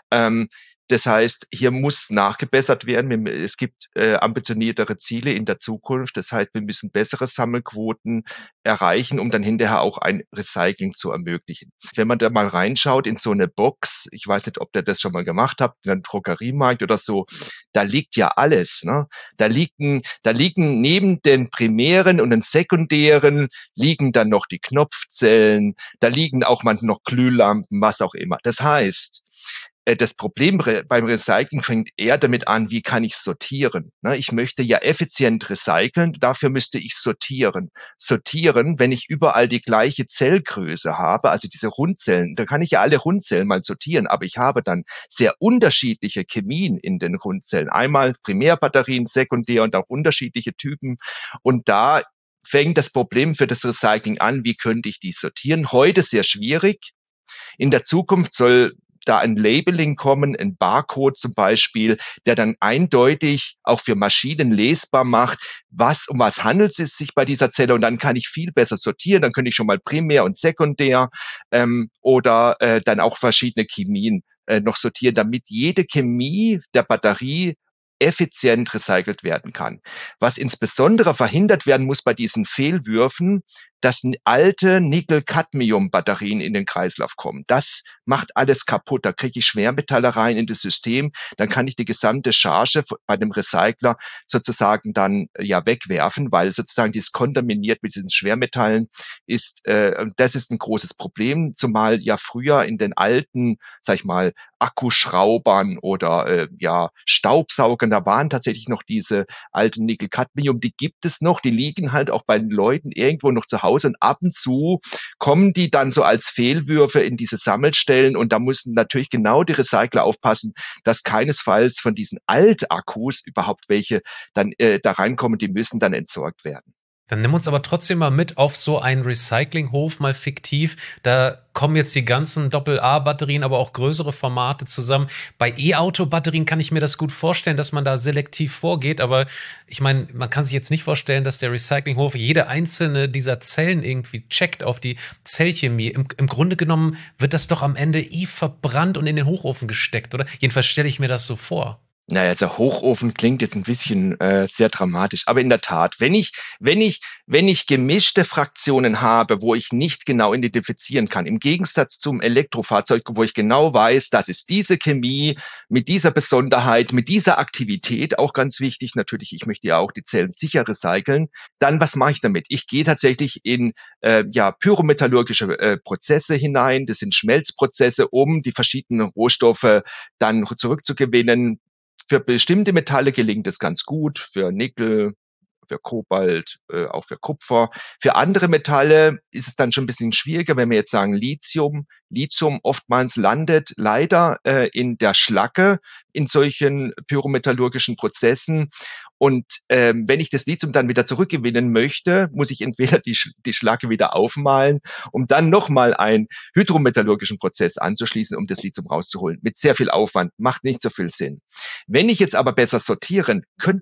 [SPEAKER 5] Das heißt, hier muss nachgebessert werden. Es gibt äh, ambitioniertere Ziele in der Zukunft. Das heißt, wir müssen bessere Sammelquoten erreichen, um dann hinterher auch ein Recycling zu ermöglichen. Wenn man da mal reinschaut in so eine Box, ich weiß nicht, ob ihr das schon mal gemacht habt, in einem Drogeriemarkt oder so, da liegt ja alles. Ne? Da liegen, da liegen neben den primären und den sekundären liegen dann noch die Knopfzellen, da liegen auch manchmal noch Glühlampen, was auch immer. Das heißt, das Problem beim Recycling fängt eher damit an, wie kann ich sortieren. Ich möchte ja effizient recyceln, dafür müsste ich sortieren. Sortieren, wenn ich überall die gleiche Zellgröße habe, also diese Rundzellen, da kann ich ja alle Rundzellen mal sortieren, aber ich habe dann sehr unterschiedliche Chemien in den Rundzellen. Einmal Primärbatterien, Sekundär und auch unterschiedliche Typen. Und da fängt das Problem für das Recycling an, wie könnte ich die sortieren? Heute sehr schwierig. In der Zukunft soll da ein Labeling kommen, ein Barcode zum Beispiel, der dann eindeutig auch für Maschinen lesbar macht, was, um was handelt es sich bei dieser Zelle, und dann kann ich viel besser sortieren, dann könnte ich schon mal Primär und Sekundär ähm, oder äh, dann auch verschiedene Chemien äh, noch sortieren, damit jede Chemie der Batterie effizient recycelt werden kann. Was insbesondere verhindert werden muss bei diesen Fehlwürfen, dass alte Nickel-Cadmium-Batterien in den Kreislauf kommen. Das macht alles kaputt. Da kriege ich Schwermetalle rein in das System. Dann kann ich die gesamte Charge bei dem Recycler sozusagen dann ja wegwerfen, weil sozusagen dies kontaminiert mit diesen Schwermetallen ist. Äh, das ist ein großes Problem, zumal ja früher in den alten, sag ich mal, Akkuschraubern oder äh, ja Staubsaugern, da waren tatsächlich noch diese alten Nickel-Cadmium, die gibt es noch, die liegen halt auch bei den Leuten irgendwo noch zu Hause und ab und zu kommen die dann so als Fehlwürfe in diese Sammelstellen und da müssen natürlich genau die Recycler aufpassen, dass keinesfalls von diesen Altakkus überhaupt welche dann äh, da reinkommen, die müssen dann entsorgt werden.
[SPEAKER 3] Dann nimm uns aber trotzdem mal mit auf so einen Recyclinghof, mal fiktiv. Da kommen jetzt die ganzen Doppel-A-Batterien, aber auch größere Formate zusammen. Bei E-Auto-Batterien kann ich mir das gut vorstellen, dass man da selektiv vorgeht. Aber ich meine, man kann sich jetzt nicht vorstellen, dass der Recyclinghof jede einzelne dieser Zellen irgendwie checkt auf die Zellchemie. Im, im Grunde genommen wird das doch am Ende eh verbrannt und in den Hochofen gesteckt, oder? Jedenfalls stelle ich mir das so vor.
[SPEAKER 5] Naja, also Hochofen klingt jetzt ein bisschen äh, sehr dramatisch, aber in der Tat, wenn ich, wenn ich, wenn ich gemischte Fraktionen habe, wo ich nicht genau identifizieren kann, im Gegensatz zum Elektrofahrzeug, wo ich genau weiß, das ist diese Chemie mit dieser Besonderheit, mit dieser Aktivität, auch ganz wichtig, natürlich, ich möchte ja auch die Zellen sicher recyceln, dann was mache ich damit? Ich gehe tatsächlich in äh, ja pyrometallurgische äh, Prozesse hinein, das sind Schmelzprozesse, um die verschiedenen Rohstoffe dann zurückzugewinnen. Für bestimmte Metalle gelingt es ganz gut, für Nickel, für Kobalt, äh, auch für Kupfer. Für andere Metalle ist es dann schon ein bisschen schwieriger, wenn wir jetzt sagen Lithium. Lithium oftmals landet leider äh, in der Schlacke in solchen pyrometallurgischen Prozessen. Und ähm, wenn ich das Lithium dann wieder zurückgewinnen möchte, muss ich entweder die, die Schlacke wieder aufmalen, um dann nochmal einen hydrometallurgischen Prozess anzuschließen, um das Lithium rauszuholen. Mit sehr viel Aufwand, macht nicht so viel Sinn. Wenn ich jetzt aber besser sortieren könnte,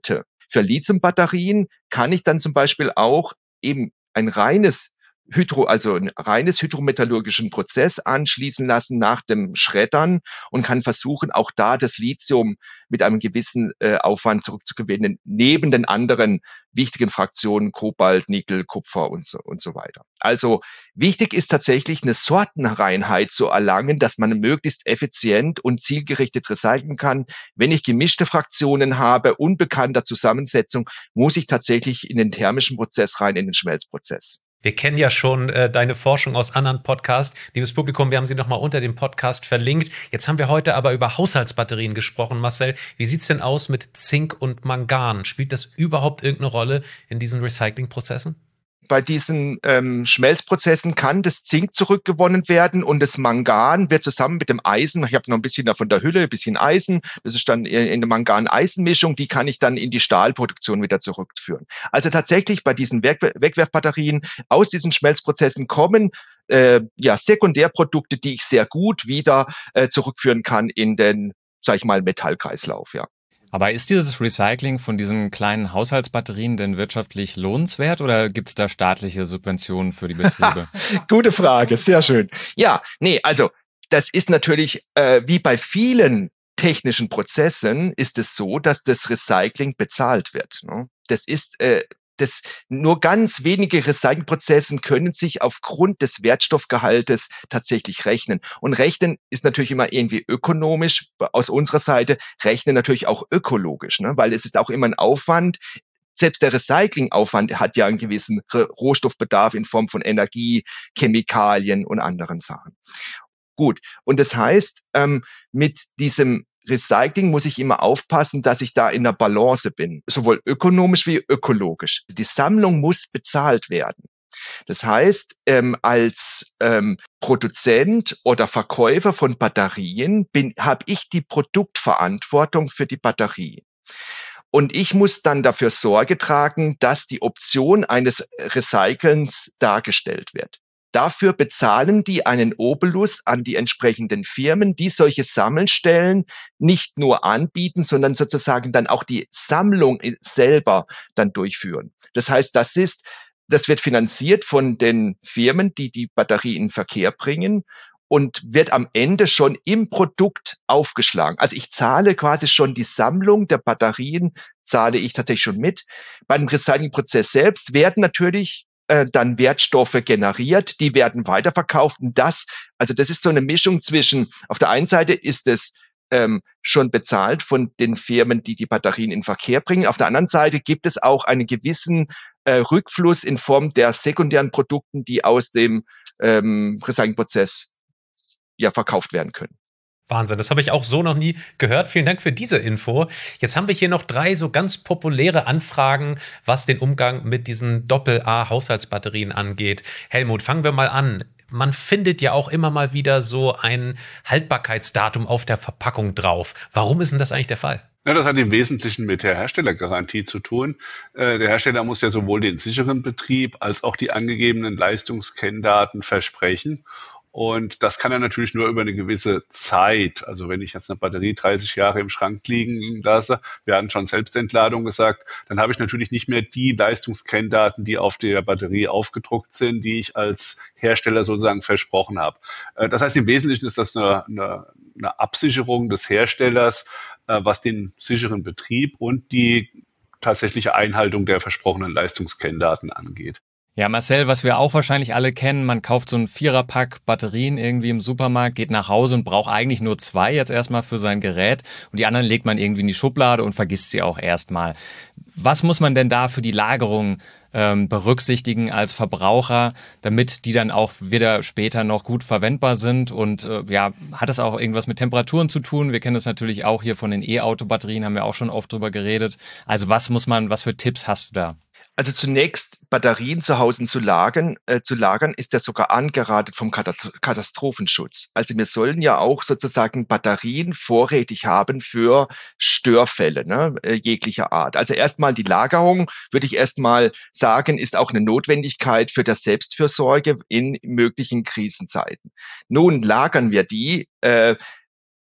[SPEAKER 5] Für Lithiumbatterien kann ich dann zum Beispiel auch eben ein reines Hydro, also ein reines hydrometallurgischen Prozess anschließen lassen nach dem Schreddern und kann versuchen, auch da das Lithium mit einem gewissen äh, Aufwand zurückzugewinnen, neben den anderen wichtigen Fraktionen Kobalt, Nickel, Kupfer und so, und so weiter. Also wichtig ist tatsächlich eine Sortenreinheit zu erlangen, dass man möglichst effizient und zielgerichtet recyceln kann. Wenn ich gemischte Fraktionen habe, unbekannter Zusammensetzung, muss ich tatsächlich in den thermischen Prozess rein, in den Schmelzprozess.
[SPEAKER 3] Wir kennen ja schon äh, deine Forschung aus anderen Podcasts. Liebes Publikum, wir haben sie nochmal unter dem Podcast verlinkt. Jetzt haben wir heute aber über Haushaltsbatterien gesprochen, Marcel. Wie sieht's denn aus mit Zink und Mangan? Spielt das überhaupt irgendeine Rolle in diesen Recyclingprozessen?
[SPEAKER 5] Bei diesen ähm, Schmelzprozessen kann das Zink zurückgewonnen werden und das Mangan wird zusammen mit dem Eisen, ich habe noch ein bisschen davon der Hülle, ein bisschen Eisen, das ist dann in eine Mangan-Eisen-Mischung, die kann ich dann in die Stahlproduktion wieder zurückführen. Also tatsächlich bei diesen Weg- Wegwerfbatterien aus diesen Schmelzprozessen kommen äh, ja Sekundärprodukte, die ich sehr gut wieder äh, zurückführen kann in den, sag ich mal, Metallkreislauf, ja.
[SPEAKER 2] Aber ist dieses Recycling von diesen kleinen Haushaltsbatterien denn wirtschaftlich lohnenswert oder gibt es da staatliche Subventionen für die Betriebe?
[SPEAKER 5] Gute Frage, sehr schön. Ja, nee, also das ist natürlich äh, wie bei vielen technischen Prozessen ist es so, dass das Recycling bezahlt wird. Ne? Das ist äh, das nur ganz wenige Recyclingprozesse können sich aufgrund des Wertstoffgehaltes tatsächlich rechnen. Und rechnen ist natürlich immer irgendwie ökonomisch. Aus unserer Seite rechnen natürlich auch ökologisch, ne? Weil es ist auch immer ein Aufwand. Selbst der Recyclingaufwand hat ja einen gewissen Rohstoffbedarf in Form von Energie, Chemikalien und anderen Sachen. Gut, und das heißt, ähm, mit diesem Recycling muss ich immer aufpassen, dass ich da in der Balance bin, sowohl ökonomisch wie ökologisch. Die Sammlung muss bezahlt werden. Das heißt, ähm, als ähm, Produzent oder Verkäufer von Batterien bin, habe ich die Produktverantwortung für die Batterie. Und ich muss dann dafür Sorge tragen, dass die Option eines Recycelns dargestellt wird. Dafür bezahlen die einen Obolus an die entsprechenden Firmen, die solche Sammelstellen nicht nur anbieten, sondern sozusagen dann auch die Sammlung selber dann durchführen. Das heißt, das ist, das wird finanziert von den Firmen, die die Batterie in Verkehr bringen und wird am Ende schon im Produkt aufgeschlagen. Also ich zahle quasi schon die Sammlung der Batterien, zahle ich tatsächlich schon mit. Bei dem Recyclingprozess selbst werden natürlich dann Wertstoffe generiert, die werden weiterverkauft und das, also das ist so eine Mischung zwischen, auf der einen Seite ist es ähm, schon bezahlt von den Firmen, die die Batterien in Verkehr bringen, auf der anderen Seite gibt es auch einen gewissen äh, Rückfluss in Form der sekundären Produkten, die aus dem ähm, Recyclingprozess ja verkauft werden können.
[SPEAKER 3] Wahnsinn, das habe ich auch so noch nie gehört. Vielen Dank für diese Info. Jetzt haben wir hier noch drei so ganz populäre Anfragen, was den Umgang mit diesen Doppel-A-Haushaltsbatterien angeht. Helmut, fangen wir mal an. Man findet ja auch immer mal wieder so ein Haltbarkeitsdatum auf der Verpackung drauf. Warum ist denn das eigentlich der Fall?
[SPEAKER 4] Ja, das hat im Wesentlichen mit der Herstellergarantie zu tun. Äh, der Hersteller muss ja sowohl den sicheren Betrieb als auch die angegebenen Leistungskenndaten versprechen. Und das kann er natürlich nur über eine gewisse Zeit. Also wenn ich jetzt eine Batterie dreißig Jahre im Schrank liegen lasse, wir hatten schon Selbstentladung gesagt, dann habe ich natürlich nicht mehr die Leistungskenndaten, die auf der Batterie aufgedruckt sind, die ich als Hersteller sozusagen versprochen habe. Das heißt, im Wesentlichen ist das eine, eine, eine Absicherung des Herstellers, was den sicheren Betrieb und die tatsächliche Einhaltung der versprochenen Leistungskenndaten angeht.
[SPEAKER 2] Ja, Marcel, was wir auch wahrscheinlich alle kennen, man kauft so einen Viererpack Batterien irgendwie im Supermarkt, geht nach Hause und braucht eigentlich nur zwei jetzt erstmal für sein Gerät und die anderen legt man irgendwie in die Schublade und vergisst sie auch erstmal. Was muss man denn da für die Lagerung ähm, berücksichtigen als Verbraucher, damit die dann auch wieder später noch gut verwendbar sind? Und äh, ja, hat das auch irgendwas mit Temperaturen zu tun? Wir kennen das natürlich auch hier von den E-Auto-Batterien, haben wir auch schon oft drüber geredet. Also was muss man, was für Tipps hast du da?
[SPEAKER 5] Also zunächst Batterien zu Hause zu lagern, äh, zu lagern ist ja sogar angeraten vom Katastrophenschutz. Also wir sollen ja auch sozusagen Batterien vorrätig haben für Störfälle, ne, äh, jeglicher Art. Also erstmal die Lagerung, würde ich erstmal sagen, ist auch eine Notwendigkeit für das Selbstfürsorge in möglichen Krisenzeiten. Nun lagern wir die äh,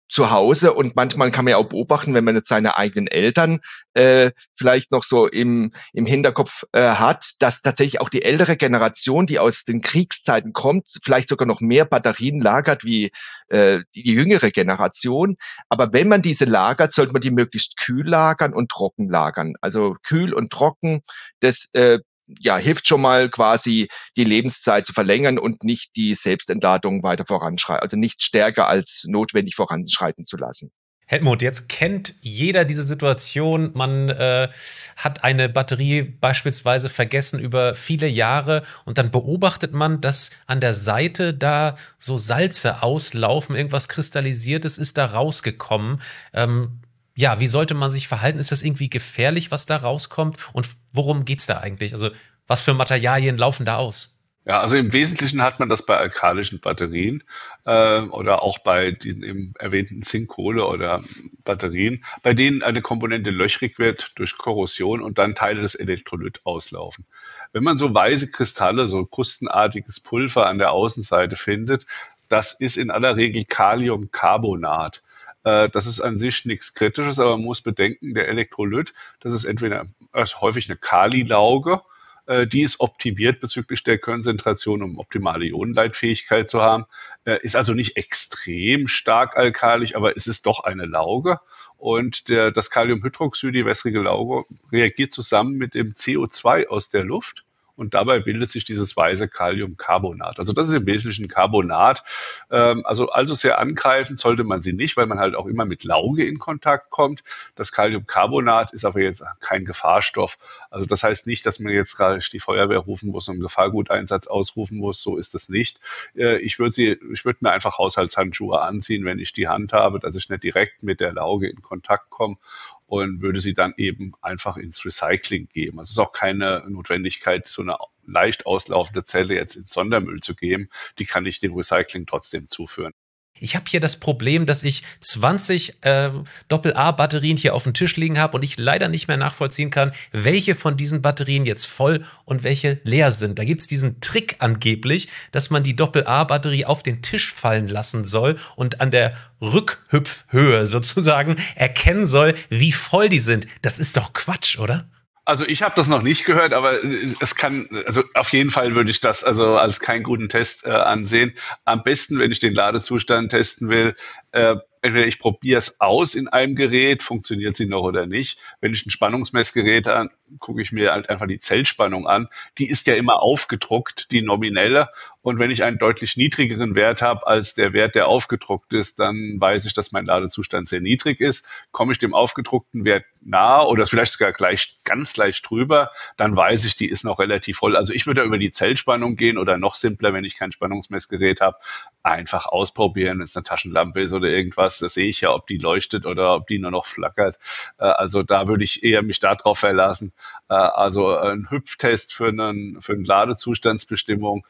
[SPEAKER 5] zu Hause, und manchmal kann man ja auch beobachten, wenn man jetzt seine eigenen Eltern äh, vielleicht noch so im, im Hinterkopf äh, hat, dass tatsächlich auch die ältere Generation, die aus den Kriegszeiten kommt, vielleicht sogar noch mehr Batterien lagert wie äh, die, die jüngere Generation. Aber wenn man diese lagert, sollte man die möglichst kühl lagern und trocken lagern. Also kühl und trocken, das äh, ja, hilft schon mal quasi die Lebenszeit zu verlängern und nicht die Selbstentladung weiter voranschreiten, also nicht stärker als notwendig voranschreiten zu lassen.
[SPEAKER 3] Helmut, jetzt kennt jeder diese Situation. Man äh, hat eine Batterie beispielsweise vergessen über viele Jahre und dann beobachtet man, dass an der Seite da so Salze auslaufen, irgendwas Kristallisiertes ist da rausgekommen. Ähm, Ja, wie sollte man sich verhalten? Ist das irgendwie gefährlich, was da rauskommt? Und worum geht's da eigentlich? Also, was für Materialien laufen da aus?
[SPEAKER 4] Ja, also im Wesentlichen hat man das bei alkalischen Batterien äh, oder auch bei den eben erwähnten Zink-Kohle- oder Batterien, bei denen eine Komponente löchrig wird durch Korrosion und dann Teile des Elektrolyt auslaufen. Wenn man so weiße Kristalle, so krustenartiges Pulver an der Außenseite findet, das ist in aller Regel Kaliumcarbonat. Das ist an sich nichts Kritisches, aber man muss bedenken, der Elektrolyt, das ist entweder also häufig eine Kalilauge, die ist optimiert bezüglich der Konzentration, um optimale Ionenleitfähigkeit zu haben, ist also nicht extrem stark alkalisch, aber es ist doch eine Lauge. Und der, das Kaliumhydroxid, die wässrige Lauge, reagiert zusammen mit dem C O zwei aus der Luft. Und dabei bildet sich dieses weiße Kaliumcarbonat. Also das ist im Wesentlichen Carbonat. Ähm, also also sehr angreifen sollte man sie nicht, weil man halt auch immer mit Lauge in Kontakt kommt. Das Kaliumcarbonat ist aber jetzt kein Gefahrstoff. Also das heißt nicht, dass man jetzt gerade die Feuerwehr rufen muss und einen Gefahrguteinsatz ausrufen muss. So ist es nicht. Äh, ich würde sie, ich würde mir einfach Haushaltshandschuhe anziehen, wenn ich die Hand habe, dass ich nicht direkt mit der Lauge in Kontakt komme, und würde sie dann eben einfach ins Recycling geben. Also es ist auch keine Notwendigkeit, so eine leicht auslaufende Zelle jetzt ins Sondermüll zu geben. Die kann ich dem Recycling trotzdem zuführen.
[SPEAKER 3] Ich habe hier das Problem, dass ich zwanzig äh, Doppel-A-Batterien hier auf dem Tisch liegen habe und ich leider nicht mehr nachvollziehen kann, welche von diesen Batterien jetzt voll und welche leer sind. Da gibt es diesen Trick angeblich, dass man die Doppel-A-Batterie auf den Tisch fallen lassen soll und an der Rückhüpfhöhe sozusagen erkennen soll, wie voll die sind. Das ist doch Quatsch, oder?
[SPEAKER 4] Also ich habe das noch nicht gehört, aber es kann, also auf jeden Fall würde ich das also als keinen guten Test äh, ansehen. Am besten, wenn ich den Ladezustand testen will, äh, entweder ich probiere es aus in einem Gerät, funktioniert sie noch oder nicht. Wenn ich ein Spannungsmessgerät habe, gucke ich mir halt einfach die Zellspannung an. Die ist ja immer aufgedruckt, die nominelle. Und wenn ich einen deutlich niedrigeren Wert habe als der Wert, der aufgedruckt ist, dann weiß ich, dass mein Ladezustand sehr niedrig ist. Komme ich dem aufgedruckten Wert nahe oder vielleicht sogar gleich ganz leicht drüber, dann weiß ich, die ist noch relativ voll. Also ich würde da über die Zellspannung gehen oder noch simpler, wenn ich kein Spannungsmessgerät habe, einfach ausprobieren, wenn es eine Taschenlampe ist oder irgendwas. Da sehe ich ja, ob die leuchtet oder ob die nur noch flackert. Also da würde ich eher mich darauf verlassen. Also ein Hüpftest für einen, für eine Ladezustandsbestimmung.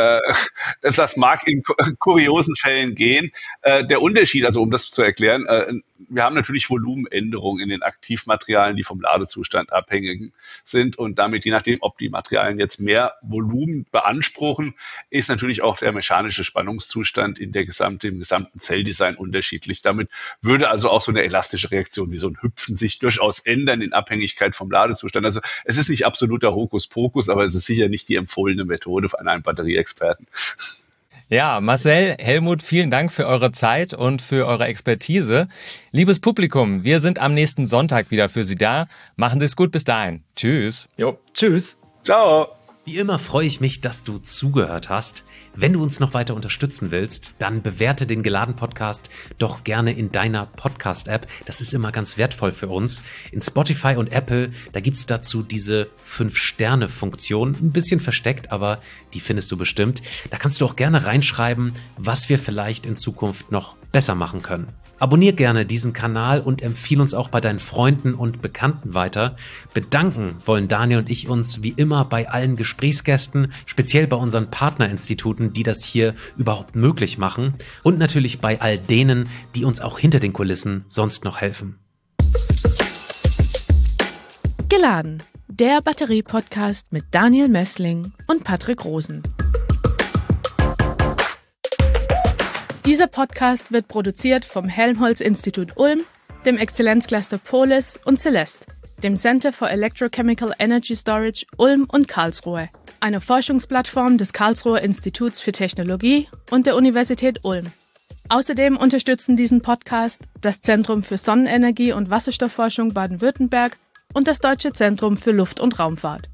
[SPEAKER 4] Das mag in kuriosen Fällen gehen. Der Unterschied, also um das zu erklären, wir haben natürlich Volumenänderungen in den Aktivmaterialien, die vom Ladezustand abhängig sind. Und damit, je nachdem, ob die Materialien jetzt mehr Volumen beanspruchen, ist natürlich auch der mechanische Spannungszustand in der gesamten, im gesamten Zelldesign unterschiedlich. Damit würde also auch so eine elastische Reaktion wie so ein Hüpfen sich durchaus ändern in Abhängigkeit vom Ladezustand. Also es ist nicht absoluter Hokuspokus, aber es ist sicher nicht die empfohlene Methode von einem Batterieexperten.
[SPEAKER 2] Ja, Marcel, Helmut, vielen Dank für eure Zeit und für eure Expertise. Liebes Publikum, wir sind am nächsten Sonntag wieder für Sie da. Machen Sie es gut bis dahin. Tschüss.
[SPEAKER 5] Jo, tschüss.
[SPEAKER 4] Ciao.
[SPEAKER 3] Wie immer freue ich mich, dass du zugehört hast. Wenn du uns noch weiter unterstützen willst, dann bewerte den Geladen-Podcast doch gerne in deiner Podcast-App. Das ist immer ganz wertvoll für uns. In Spotify und Apple, da gibt es dazu diese fünf Sterne Funktion. Ein bisschen versteckt, aber die findest du bestimmt. Da kannst du auch gerne reinschreiben, was wir vielleicht in Zukunft noch besser machen können. Abonnier gerne diesen Kanal und empfehle uns auch bei deinen Freunden und Bekannten weiter. Bedanken wollen Daniel und ich uns wie immer bei allen Gesprächsgästen, speziell bei unseren Partnerinstituten, die das hier überhaupt möglich machen, und natürlich bei all denen, die uns auch hinter den Kulissen sonst noch helfen.
[SPEAKER 1] Geladen, der Batterie-Podcast mit Daniel Mössling und Patrick Rosen. Dieser Podcast wird produziert vom Helmholtz-Institut Ulm, dem Exzellenzcluster Polis und Celeste, dem Center for Electrochemical Energy Storage Ulm und Karlsruhe, einer Forschungsplattform des Karlsruher Instituts für Technologie und der Universität Ulm. Außerdem unterstützen diesen Podcast das Zentrum für Sonnenenergie und Wasserstoffforschung Baden-Württemberg und das Deutsche Zentrum für Luft- und Raumfahrt.